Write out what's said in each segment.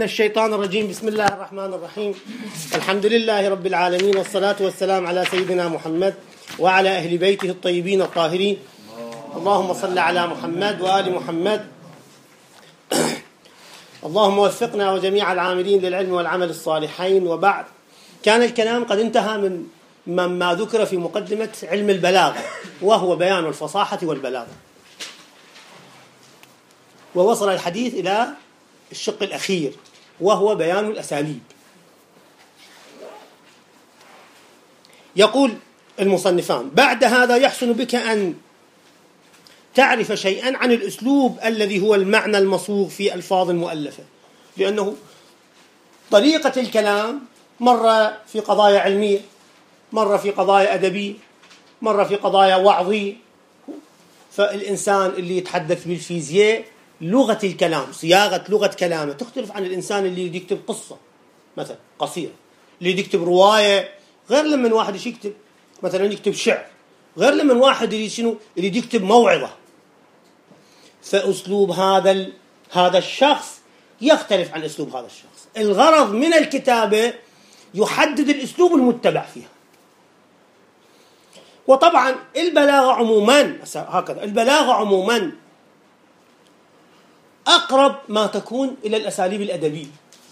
الشيطان الرجيم. بسم الله الرحمن الرحيم. الحمد لله رب العالمين، والصلاة والسلام على سيدنا محمد وعلى أهل بيته الطيبين الطاهرين. اللهم صل على محمد وآل محمد. اللهم وفقنا وجميع العاملين للعلم والعمل الصالحين. وبعد، كان الكلام قد انتهى مما ذكر في مقدمة علم البلاغة، وهو بيان الفصاحة والبلاغة، ووصل الحديث إلى الشق الأخير وهو بيان الأساليب. يقول المصنفان: بعد هذا يحسن بك أن تعرف شيئا عن الأسلوب الذي هو المعنى المصوغ في ألفاظ مؤلفة، لأنه طريقة الكلام مرة في قضايا علمية، مرة في قضايا أدبية، مرة في قضايا وعظية. فالإنسان اللي يتحدث بالفيزياء لغة الكلام، صياغة لغة كلامه تختلف عن الإنسان اللي يكتب قصة مثلا قصيرة، اللي يكتب رواية، غير لما واحد يكتب مثلا يكتب شعر، غير لما واحد اللي يكتب موعظة. فأسلوب هذا الشخص يختلف عن أسلوب هذا الشخص. الغرض من الكتابة يحدد الأسلوب المتبع فيها. وطبعا البلاغة عموما هكذا، البلاغة عموما أقرب ما تكون إلى الأساليب الأدبية،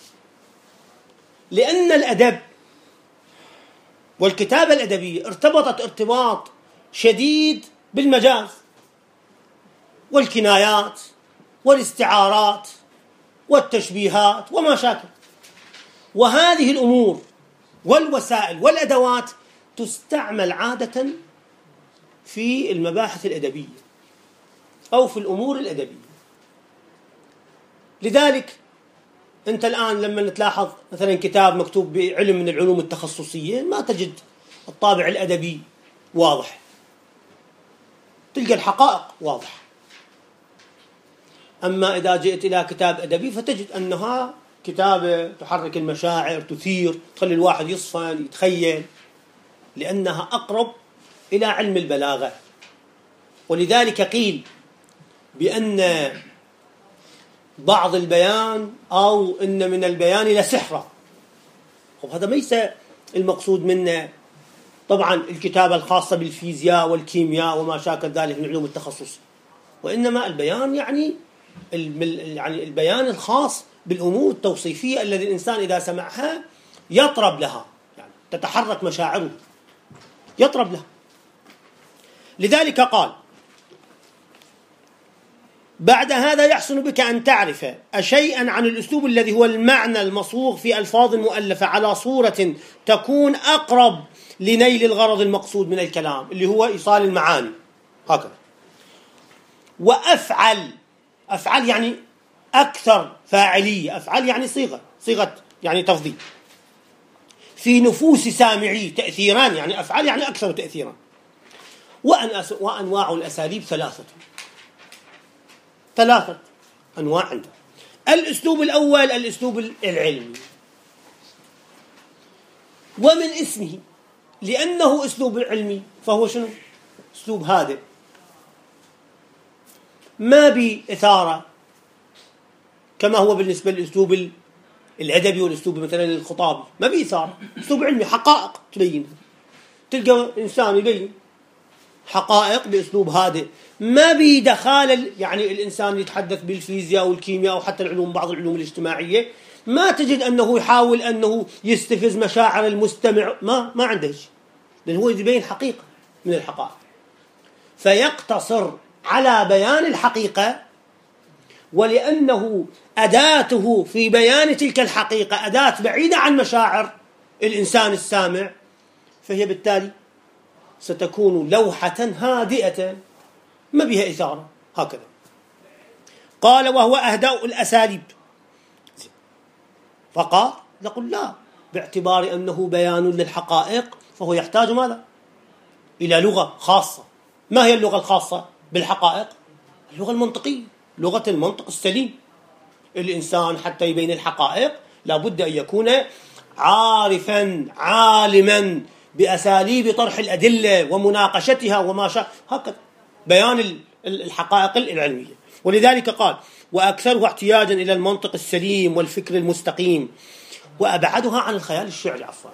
لأن الأدب والكتابة الأدبية ارتبطت ارتباط شديد بالمجاز والكنايات والاستعارات والتشبيهات وما شاكل. وهذه الأمور والوسائل والأدوات تستعمل عادة في المباحث الأدبية أو في الأمور الأدبية. لذلك أنت الآن لما تلاحظ مثلا كتاب مكتوب بعلم من العلوم التخصصية ما تجد الطابع الأدبي واضح، تلقى الحقائق واضحة. أما إذا جئت إلى كتاب أدبي فتجد أنها كتابة تحرك المشاعر، تثير، تخلي الواحد يصفن يتخيل، لأنها أقرب إلى علم البلاغة. ولذلك قيل بأن بعض البيان أو إن من البيان لسحرا. وهذا ليس المقصود منه طبعا الكتابة الخاصة بالفيزياء والكيمياء وما شاكل ذلك من علوم التخصص، وإنما البيان يعني البيان الخاص بالأمور التوصيفية الذي الإنسان إذا سمعها يطرب لها، يعني تتحرك مشاعره، يطرب لها. لذلك قال: بعد هذا يحسن بك أن تعرف شيئا عن الأسلوب الذي هو المعنى المصوغ في ألفاظ مؤلفة على صورة تكون أقرب لنيل الغرض المقصود من الكلام، اللي هو إيصال المعاني. هكذا. وأفعل يعني أكثر فاعلية، أفعل يعني صيغة يعني تفضيل، في نفوس سامعي تأثيران، يعني أفعل يعني أكثر تأثيرا. وأنواع الأساليب ثلاثة أنواع عنده. الأسلوب الأول الأسلوب العلمي، ومن اسمه لأنه أسلوب علمي فهو شنو؟ أسلوب هادئ، ما بإثارة كما هو بالنسبة للأسلوب الأدبي والأسلوب مثلا الخطابي، ما بإثارة، أسلوب علمي، حقائق تبين. تلقى إنسان يبين حقائق بأسلوب هادئ، ما بيدخال يعني الإنسان يتحدث بالفيزياء والكيمياء أو حتى العلوم، بعض العلوم الاجتماعية، ما تجد أنه يحاول أنه يستفز مشاعر المستمع، ما عنده شيء، لأنه هو يبين حقيقة من الحقائق، فيقتصر على بيان الحقيقة. ولأنه أداته في بيان تلك الحقيقة أداة بعيدة عن مشاعر الإنسان السامع، فهي بالتالي ستكون لوحة هادئة ما بها إثارة. هكذا قال: وهو أهداء الأساليب. فقال: نقول لا، باعتبار أنه بيان للحقائق فهو يحتاج ماذا؟ إلى لغة خاصة. ما هي اللغة الخاصة بالحقائق؟ اللغة المنطقية، لغة المنطق السليم. الإنسان حتى يبين الحقائق لابد أن يكون عارفا عالما بأساليب طرح الأدلة ومناقشتها وما شاء. هكذا بيان الحقائق العلمية. ولذلك قال وأكثرها احتياجا إلى المنطق السليم والفكر المستقيم وأبعدها عن الخيال الشعري. عفوا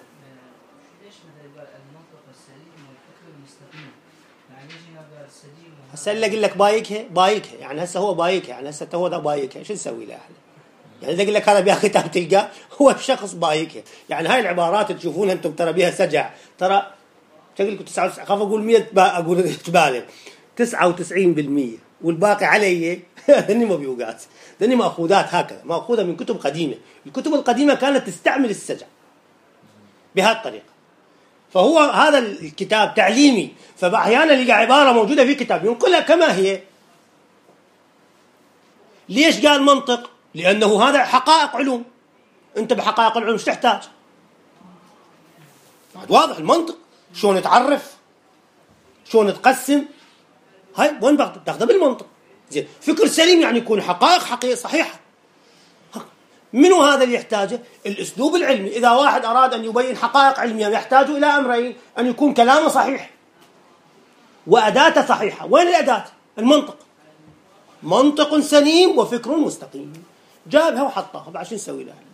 هسه اللي أقول لك بايكها يعني هسه هو بايكها يعني هسه هو ذا بايكها شو نسوي له احنا؟ يعني إذا أقول لك هذا بها كتاب تلقاه هو الشخص بايكها. يعني هاي العبارات تشوفونها أنتم ترى بها سجع، ترى تقول لكم 99 خاف أقول 100 أقول تبالغ 99% والباقي علي ذني مبيوقات ذني مأخوذات هكذا مأخوذة من كتب قديمة. الكتب القديمة كانت تستعمل السجع بهذه الطريقة. فهو هذا الكتاب تعليمي، فأحيانا لقى عبارة موجودة في كتاب ينقلها كما هي. ليش قال منطق؟ لأنه هذا حقائق علوم، أنت بحقائق العلوم ايش تحتاج؟ واضح المنطق شلون تعرف شلون تقسم، هاي وين تاخذها بالمنطق. زين فكر سليم يعني يكون حقائق صحيحة. منو هذا اللي يحتاجه؟ الأسلوب العلمي. إذا واحد أراد أن يبين حقائق علمية يحتاج إلى أمرين: أن يكون كلامه صحيح وأداته صحيحة. وين الأداة؟ المنطق. منطق سليم وفكر مستقيم. جابها وحطها بعد شو نسوي لها؟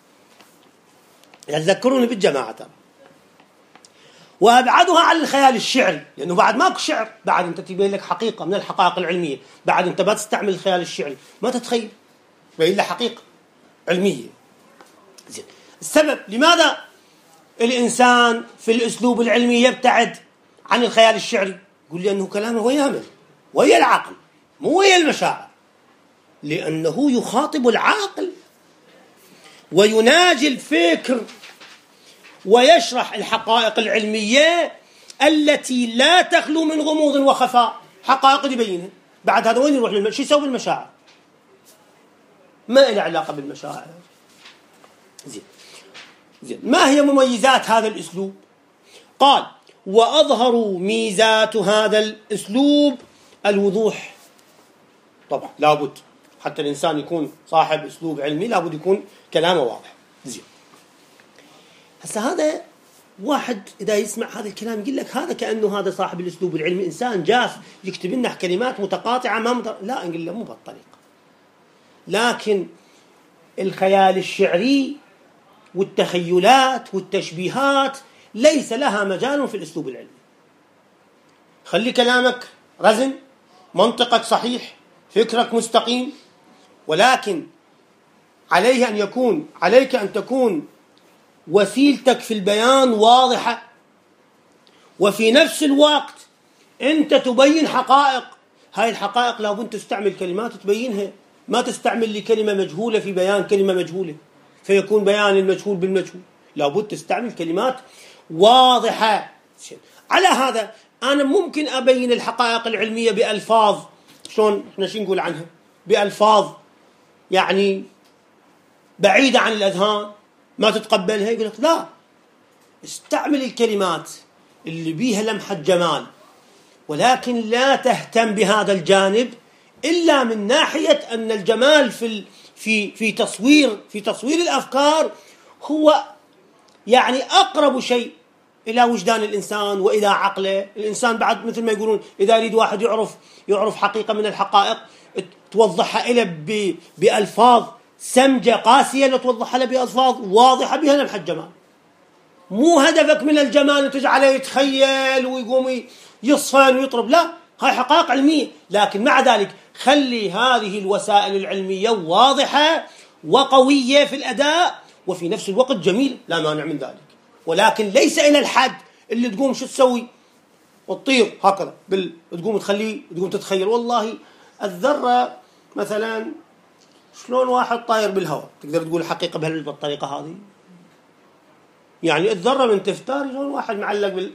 يتذكروني بالجماعة ترى. وأبعدها عن الخيال الشعري، لأنه بعد ماكو شعر، بعد أنت تبين لك حقيقة من الحقائق العلمية، بعد أنت ما تستعمل الخيال الشعري، ما تتخيل بين له حقيقة علمية. زين السبب لماذا الإنسان في الأسلوب العلمي يبتعد عن الخيال الشعري؟ يقول لي أنه كلامه ويا ويا العقل مو ويا المشاعر، لأنه يخاطب العقل ويناجي الفكر ويشرح الحقائق العلمية التي لا تخلو من غموض وخفاء، حقائق يبينها. بعد هذا وين يروح شو يسوي بالمشاعر؟ ما له علاقة بالمشاعر. زين ما هي مميزات هذا الأسلوب؟ قال وأظهر ميزات هذا الأسلوب الوضوح. طبعا لابد حتى الإنسان يكون صاحب أسلوب علمي لابد يكون كلامه واضح. زين هسه هذا واحد إذا يسمع هذا الكلام يقول لك هذا كأنه هذا صاحب الأسلوب العلمي إنسان جاف يكتب لنا كلمات متقاطعة لا نقول له مو بهالطريقة. لكن الخيال الشعري والتخيلات والتشبيهات ليس لها مجال في الأسلوب العلمي. خلي كلامك رزن، منطقك صحيح، فكرك مستقيم، ولكن عليك أن تكون وسيلتك في البيان واضحة، وفي نفس الوقت أنت تبين حقائق. هاي الحقائق لابد تستعمل كلمات تبينها، ما تستعمل لي كلمة مجهولة في بيان كلمة مجهولة فيكون بيان المجهول بالمجهول. لابد تستعمل كلمات واضحة. على هذا أنا ممكن أبين الحقائق العلمية بألفاظ شلون إحنا شو نقول عنها، بألفاظ يعني بعيدة عن الأذهان ما تتقبلها. يقول لك لا، استعمل الكلمات اللي بيها لمحة جمال، ولكن لا تهتم بهذا الجانب إلا من ناحية أن الجمال في تصوير الأفكار هو يعني أقرب شيء إلى وجدان الإنسان وإلى عقله. الإنسان بعد مثل ما يقولون إذا يريد واحد يعرف حقيقة من الحقائق توضحها إلى بألفاظ سمجة قاسية، لا توضحها له بألفاظ واضحة بها لمحة جمال. مو هدفك من الجمال تجعله يتخيل ويقوم يصفن ويطرب، لا، هاي حقائق علمية. لكن مع ذلك خلي هذه الوسائل العلمية واضحة وقوية في الأداء وفي نفس الوقت جميلة، لا مانع من ذلك، ولكن ليس إلى الحد اللي تقوم شو تسوي وتطير هكذا تقوم تتخيل والله الذرة مثلا شلون واحد طاير بالهواء، تقدر تقول الحقيقة بالطريقة هذه؟ يعني الذرة من تفتار شلون واحد معلق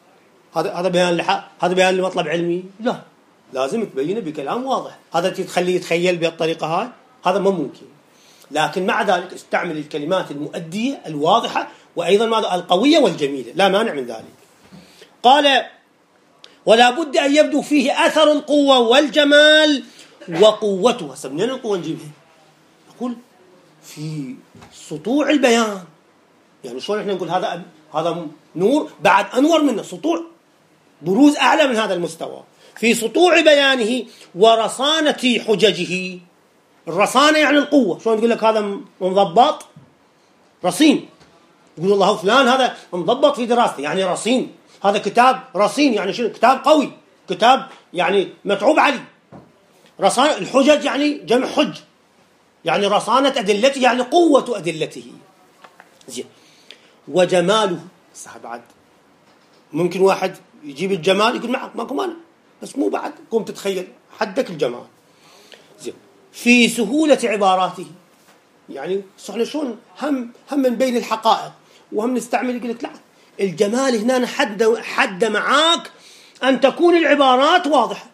هذا بيان لمطلب علمي؟ لا، لازم تبينه بكلام واضح. هذا تخليه يتخيل بهالطريقة هاي، هذا ما ممكن. لكن مع ذلك استعمل الكلمات المؤدية الواضحة وأيضا ماذا القوية والجميلة، لا مانع من ذلك. قال ولا بد أن يبدو فيه أثر القوة والجمال وقوته. هسه منين القوة نجيبها؟ نقول في سطوع البيان. يعني شلون احنا نقول هذا نور بعد أنور منه، سطوع بروز أعلى من هذا المستوى. في سطوع بيانه ورصانة حججه. الرصانة يعني القوة. شلون تقول لك هذا منضبط؟ رصين. يقول الله فلان هذا منضبط في دراسته، يعني رصين. هذا كتاب رصين، يعني شنو؟ كتاب قوي، كتاب يعني متعوب عليه. رصانة الحجج يعني جمع حج، يعني رصانة أدلته، يعني قوة أدلته. زين. وجماله، صح بعد ممكن واحد يجيب الجمال يقول معك ماكو مانع، بس مو بعد قوم تتخيل حدك الجمال. زين. في سهولة عباراته، يعني احنا شلون هم من بين الحقائق وهم نستعمل، يقول لك لا، الجمال هنا حد معاك أن تكون العبارات واضحة.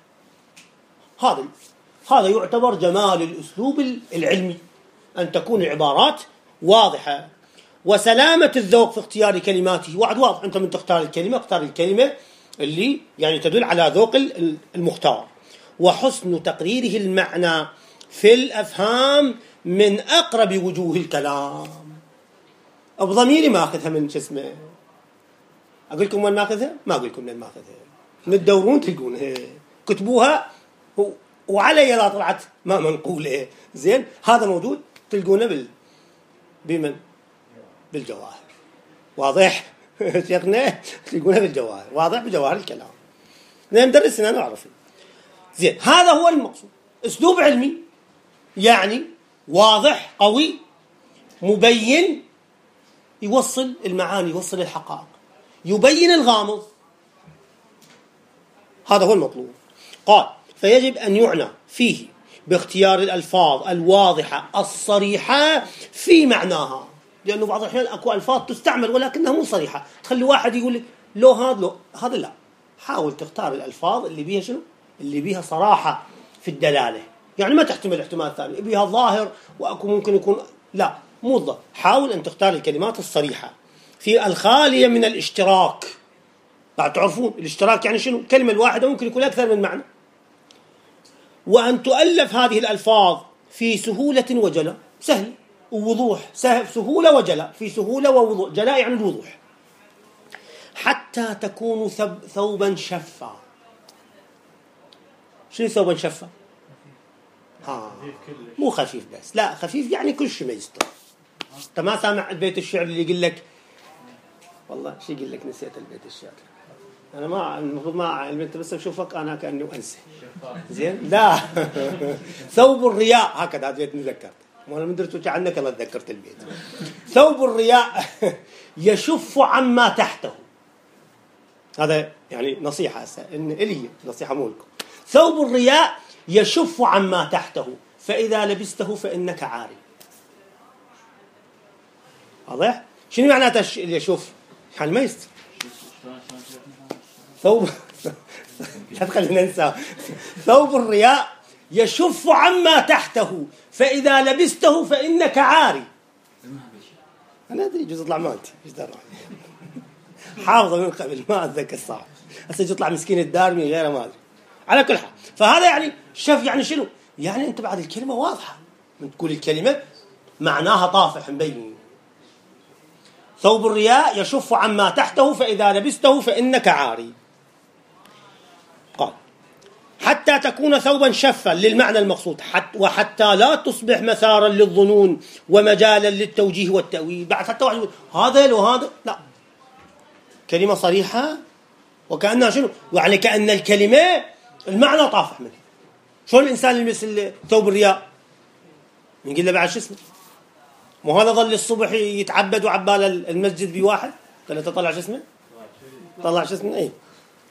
هذا يعتبر جمال الأسلوب العلمي، أن تكون العبارات واضحة. وسلامة الذوق في اختيار كلماته، وعد واضح، أنت من تختار الكلمة اختار الكلمة اللي يعني تدل على ذوق المختار. وحسن تقريره المعنى في الأفهام من أقرب وجوه الكلام. بضميري ما أخذها من اسمه، أقول لكم وين ماخذها؟ ما أقول لكم وين ماخذها، من تدورون تلقونها، كتبوها وعلي لا طلعت ما منقولة. زين. هذا موجود تلقونه بمن؟ بالجواهر. واضح شيخنا؟ تلقونه بالجواهر، واضح بجواهر الكلام. ندرسنا نعرف. زين. هذا هو المقصود، أسلوب علمي يعني واضح قوي مبين، يوصل المعاني، يوصل الحقائق، يبين الغامض. هذا هو المطلوب. قال: فيجب أن يعنى فيه باختيار الألفاظ الواضحة الصريحة في معناها، لأنه بعض الأحيان أكو ألفاظ تستعمل ولكنها مو صريحة، تخلي واحد يقول لك لو هذا لا. حاول تختار الألفاظ اللي بيها شنو؟ اللي بيها صراحة في الدلالة، يعني ما تحتمل احتمال ثاني، بيها ظاهر وأكو ممكن يكون لا، مو الظاهر. حاول أن تختار الكلمات الصريحة في الخالية من الاشتراك. بعد تعرفون الاشتراك يعني شنو؟ الكلمة الواحدة ممكن يكون أكثر من معنى. وأن تؤلف هذه الألفاظ في سهولة وجلاء، سهل ووضوح، سهولة وجلاء، في سهولة ووضوح، جلاء يعني الوضوح، حتى تكون ثوبا شفا. شنو ثوبا شفا؟ مو خفيف بس، لا، خفيف يعني كل شيء ما يستر. انت ما سامع البيت الشعر اللي يقول لك، والله شو يقول لك، نسيت البيت الشعر. انا ما المفروض ما انت بس اشوفك انا كاني انسى. زين. لا ثوب الرياء، هكذا هذا نذكرت، وانا من درت عنك الله تذكرت البيت. ثوب الرياء يشف عما تحته. هذا يعني نصيحه ان الي نصيحه مولكم. ثوب الرياء يشف عما تحته، فاذا لبسته فانك عاري. واضح؟ شنو معناته يشوف؟ يعني ما يستر. ثوب لا تخلينا ننسى. ثوب الرياء يشف عما تحته، فإذا لبسته فإنك عاري. أنا أدري جزء يطلع مالتي إيش دار حافظة من قبل ما أتذكر صح، هسه يطلع مسكين الدارمي غيره ما أدري. على كل حال، فهذا يعني شف يعني شنو؟ يعني أنت بعد الكلمة واضحة، من تقول الكلمة معناها طافح مبين. ثوب الرياء يشف عما تحته، فإذا لبسته فإنك عاري. قال: حتى تكون ثوبا شفا للمعنى المقصود، وحتى لا تصبح مثارا للظنون ومجالا للتوجيه والتأويل. بعد حتى واحد يقول هذا لو هذا، لا، كلمة صريحة وكأنها شنو؟ يعني كأن الكلمة المعنى طافح منه. شلون الإنسان يلبس ثوب الرياء؟ نقول له بعد شو اسمه؟ مو هذا ظل الصبح يتعبد وعبال المسجد بواحد، قال له تطلع شو اسمه؟ طلع شو اسمه؟ ايه.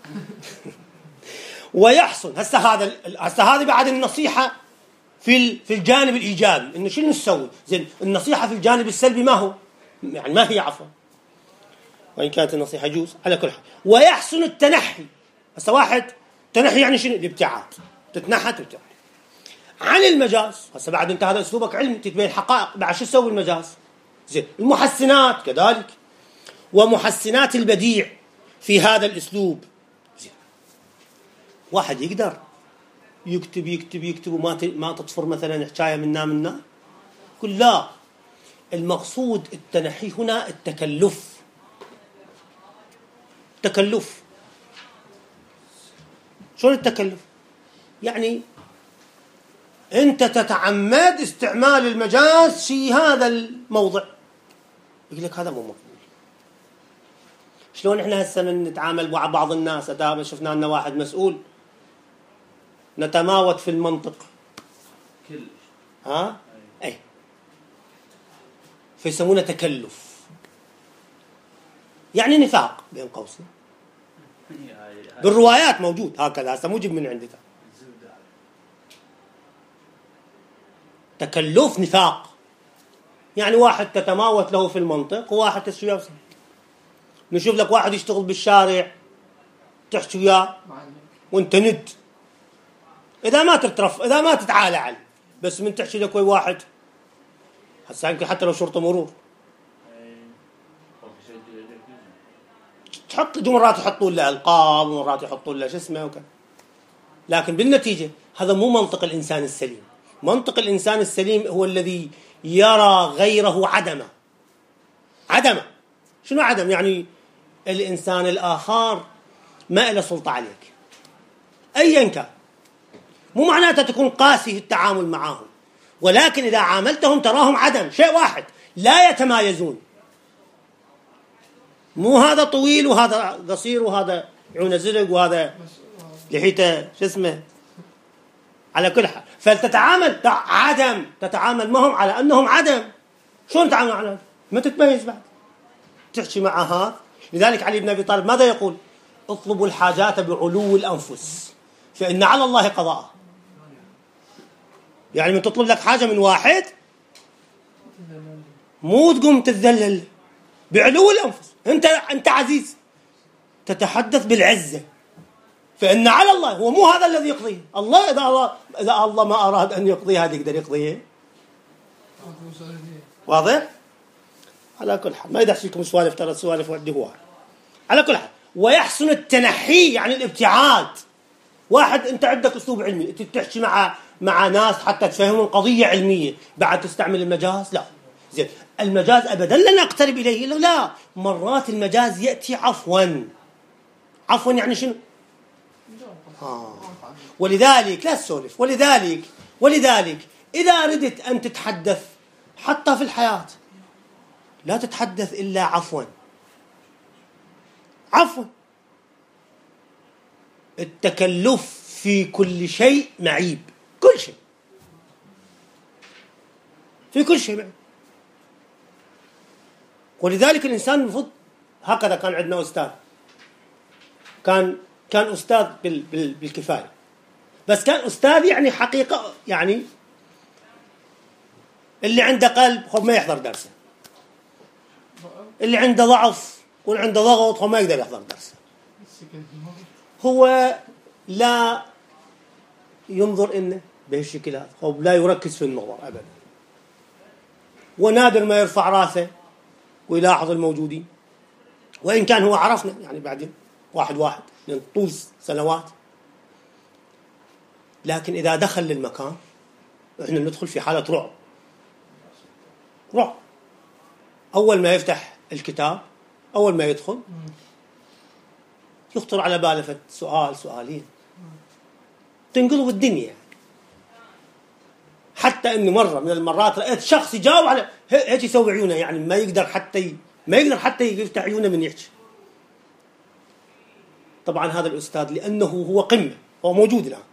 ويحصل هسه هذه بعد النصيحة في الجانب الإيجابي، إنه شنو نسوي؟ زين، النصيحة في الجانب السلبي ما هو؟ يعني ما هي عفوا، وإن كانت النصيحة يجوز على كل حال. ويحسن التنحي. هسه واحد تنحي يعني شنو؟ الابتعاد، تتنحى تبتعد عن المجاز. هسه بعد انت هذا أسلوبك علمي تتبين الحقائق، بعد شو تسوي المجاز؟ زين. المحسنات كذلك، ومحسنات البديع في هذا الأسلوب. زين. واحد يقدر يكتب يكتب يكتب وما تطفر مثلا حكاية منا قل لا، المقصود التنحي هنا التكلف. شلون التكلف؟ يعني أنت تتعمد استعمال المجاز في هذا الموضع، يقول لك هذا مو مقبول. شلون إحنا هسه من نتعامل مع بعض الناس، أدام شفنا لنا واحد مسؤول نتماوت في المنطق أي فيسمونه تكلف، يعني نفاق بين قوسين. بالروايات موجود هكذا، هسه مو جيب من عندك. تكلف نفاق، يعني واحد تتماوت له في المنطق وواحد تسوي وياه. نشوف لك واحد يشتغل بالشارع تحكي وياه وانت ند، اذا ما تترف، اذا ما تتعالى عليه، بس من تحكي لك ويا واحد هسه يمكن حتى لو شرطه مرور تحط مرات يحطون له القاب ومرات يحطون له شو اسمه وكذا، لكن بالنتيجه هذا مو منطق الانسان السليم. منطق الانسان السليم هو الذي يرى غيره عدمه. شنو عدم؟ يعني الانسان الاخر ما له سلطه عليك ايا كان، مو معناته تكون قاسي في التعامل معهم، ولكن اذا عاملتهم تراهم عدم، شيء واحد، لا يتمايزون. مو هذا طويل وهذا قصير وهذا عونه زرق وهذا لحيته شو اسمه. على كل حال فلتتعامل عدم، تتعامل معهم على انهم عدم. شلون تتعامل معهم؟ ما تتميز بعد، تحكي مع هذا. لذلك علي بن ابي طالب ماذا يقول؟ اطلبوا الحاجات بعلو الانفس فان على الله قضاء. يعني من تطلب لك حاجه من واحد مو تقوم تتذلل، بعلو الانفس. انت عزيز، تتحدث بالعزه، فان على الله، هو مو هذا الذي يقضيه الله. اذا الله ما اراد ان يقضيه هذا يقدر يقضيه. واضح؟ على كل حال ما يدحشيكم سوالف، ترى السوالف ودي هو. على كل حال ويحسن التنحي، يعني الابتعاد. واحد انت عندك اسلوب علمي، انت تحكي مع ناس حتى تفهمون قضيه علميه، بعد تستعمل المجاز؟ لا. زين المجاز ابدا لن اقترب اليه، لا. مرات المجاز ياتي عفوا يعني شنو؟ ولذلك لا تسولف. ولذلك اذا اردت ان تتحدث حتى في الحياه لا تتحدث الا عفوا. التكلف في كل شيء معيب، كل شيء، في كل شيء معيب. ولذلك الإنسان المفروض هكذا. كان عندنا أستاذ كان أستاذ بالكفاية، بس كان أستاذ يعني حقيقة، يعني اللي عنده قلب هو ما يحضر درسه، اللي عنده ضعف واللي عنده ضغط هو ما يقدر يحضر درسه. هو لا ينظر إنه بهالشكل هذا، هو لا يركز في النظر أبدا، ونادر ما يرفع راسه ويلاحظ الموجودين. وإن كان هو عرفنا يعني بعدين واحد من طول سنوات، لكن إذا دخل للمكان إحنا ندخل في حالة رعب. أول ما يفتح الكتاب، أول ما يدخل يخطر على باله سؤالين تنقلب الدنيا. حتى إنه مرة من المرات رأيت شخص يجاوب على هيك يسوي عيونه، يعني ما يقدر حتى يفتح عيونه من يحكي. طبعا هذا الأستاذ لأنه هو قمة، هو موجود الآن.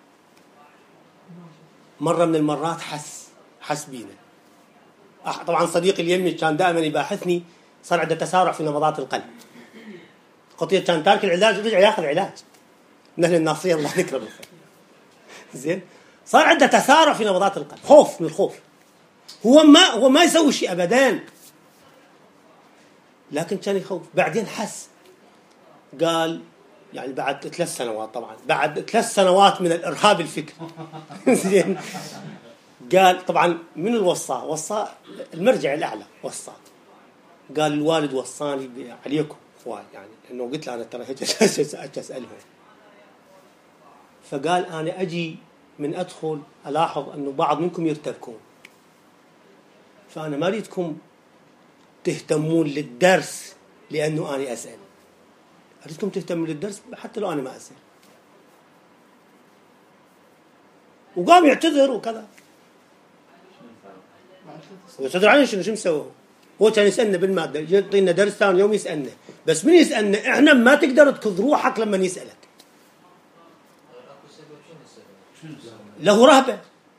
مرة من المرات حس بينا. طبعا صديقي اليمني كان دائما يباحثني، صار عنده تسارع في نبضات القلب. قضية كان تارك العلاج، رجع ياخذ علاج من أهل الناصية الله يذكره بالخير. زين صار عنده تسارع في نبضات القلب، خوف من الخوف. هو ما يسوي شيء أبدا، لكن كان يخوف. بعدين حس، قال يعني بعد 3 سنوات، طبعا بعد 3 سنوات من الإرهاب الفكري. زين قال طبعا من الوصاء، وصاء المرجع الأعلى وصاء. قال الوالد وصاني عليكم اخوان، يعني انه قلت له انا ترى هيك اسالهم. فقال انا اجي من ادخل الاحظ انه بعض منكم يرتبكون، فانا ما اريدكم تهتمون للدرس لانه انا اسال، اريدكم تهتمون للدرس حتى لو انا ما اسال. وقام يعتذر وكذا. ويعتذر عنه شو مسوي؟ هو كان يسألنا بالمادة، يعطينا درس ثاني يوم يسألنا، بس من يسألنا إحنا ما تقدر تكذ روحك لما يسألك. له رهبة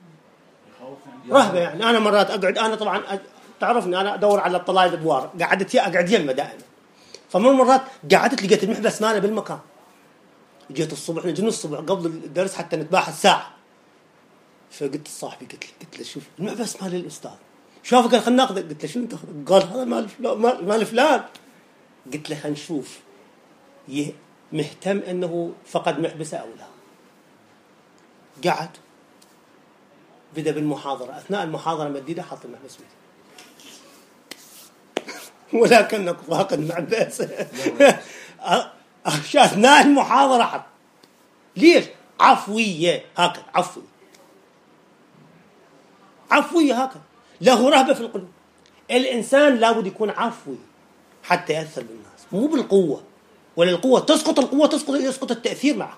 يعني. أنا مرات أقعد، أنا طبعا تعرفني أنا أدور على الطلاب الأدوار، أقعد يمه دائما. فمن مرات قعدت لقيت المحبس ماله بالمكان. جيت الصبح، نجي الصبح قبل الدرس حتى نتباحث الساعة. فقلت لصاحبي، قلت له شوف المحبس مال الأستاذ، شافه قال خلنا ناخذه. قلت له شو انت؟ قال هذا مال فلان. قلت له خلينا نشوف مهتم انه فقد محبسه او لا. قعد بدأ بالمحاضرة. اثناء المحاضرة مديده حاط المحبس بيده ولكنك فاقد محبس. اثناء المحاضرة حط. ليش؟ عفوية هكذا، عفوية هكذا، له رهبة في القلوب. الإنسان لابد يكون عفوي حتى يأثر بالناس، مو بالقوة، ولا القوة تسقط، يسقط التأثير معه،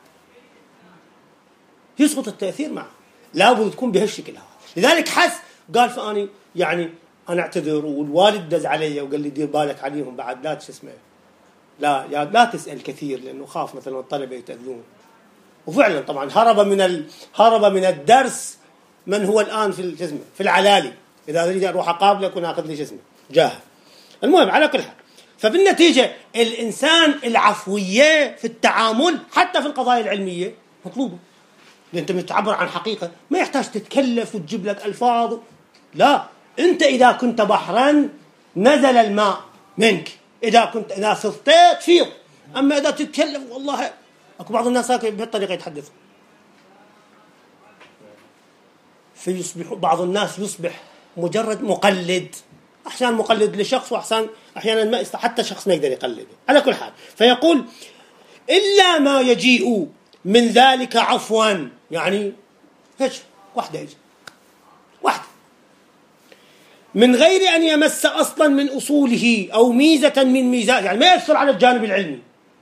لابد تكون بهالشكل هذا. لذلك حس قال فأني يعني أنا أعتذر، والوالد دز علي وقال لي دير بالك عليهم بعد، لا تسمع، لا تسأل كثير، لأنه خاف مثلا الطلبة يتأذون. وفعلا طبعا هرب من الدرس من هو الآن في العلالي. إذا أريد أروح أقابله كنا أخذ لي جسمه جاهز. المهم على كل حال، فبالنتيجة الإنسان العفوية في التعامل حتى في القضايا العلمية مطلوبة، لأن أنت تعبر عن حقيقة، ما يحتاج تتكلف وتجيب لك ألفاظ. لا، أنت إذا كنت بحرا نزل الماء منك، إذا صرتيت فيض. أما إذا تتكلف، والله أكو بعض الناس بهالطريقة يتحدث، بعض الناس يصبح مجرد مقلد، أحيانا مقلد لشخص، أحيانا ما حتى شخص ما يقدر يقلده. على كل حال، فيقول إلا ما يجيء من ذلك عفوا، يعني هيك واحدة من غير أن يمس أصلا من أصوله أو ميزة من ميزات، يعني ما يأثر على الجانب العلمي.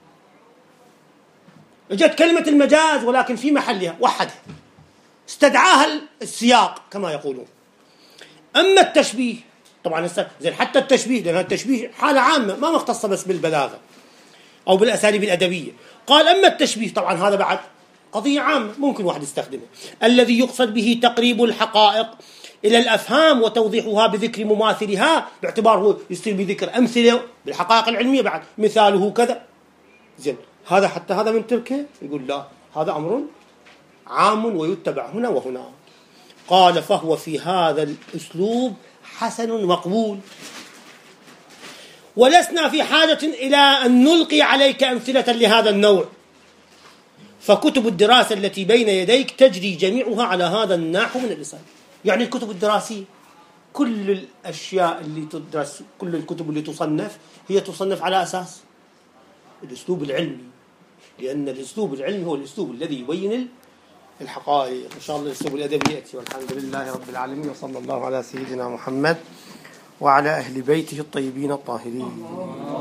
جاءت كلمة المجاز ولكن في محلها، وحدها، استدعاها السياق كما يقولون. أما التشبيه طبعا زين، حتى التشبيه، لأن التشبيه حالة عامة ما مختصة بس بالبلاغة أو بالأساليب الأدبية. قال أما التشبيه طبعا هذا بعد قضية عامة ممكن واحد يستخدمه، الذي يقصد به تقريب الحقائق إلى الأفهام وتوضيحها بذكر مماثلها، باعتبار هو يصير بذكر أمثلة بالحقائق العلمية بعد، مثاله كذا. زين، هذا حتى هذا من تركه يقول لا، هذا أمر عام ويتبع هنا وهنا. قال فهو في هذا الأسلوب حسن مقبول، ولسنا في حاجة إلى أن نلقي عليك أمثلة لهذا النوع، فكتب الدراسة التي بين يديك تجري جميعها على هذا النحو من اللسان. يعني الكتب الدراسية، كل الأشياء اللي تدرس، كل الكتب اللي تصنف هي تصنف على أساس الأسلوب العلمي، لأن الأسلوب العلمي هو الأسلوب الذي يبين الحقائق. إن شاء الله الأسلوب الأدبي يأتي، والحمد لله رب العالمين، وصلى الله على سيدنا محمد وعلى أهل بيته الطيبين الطاهرين.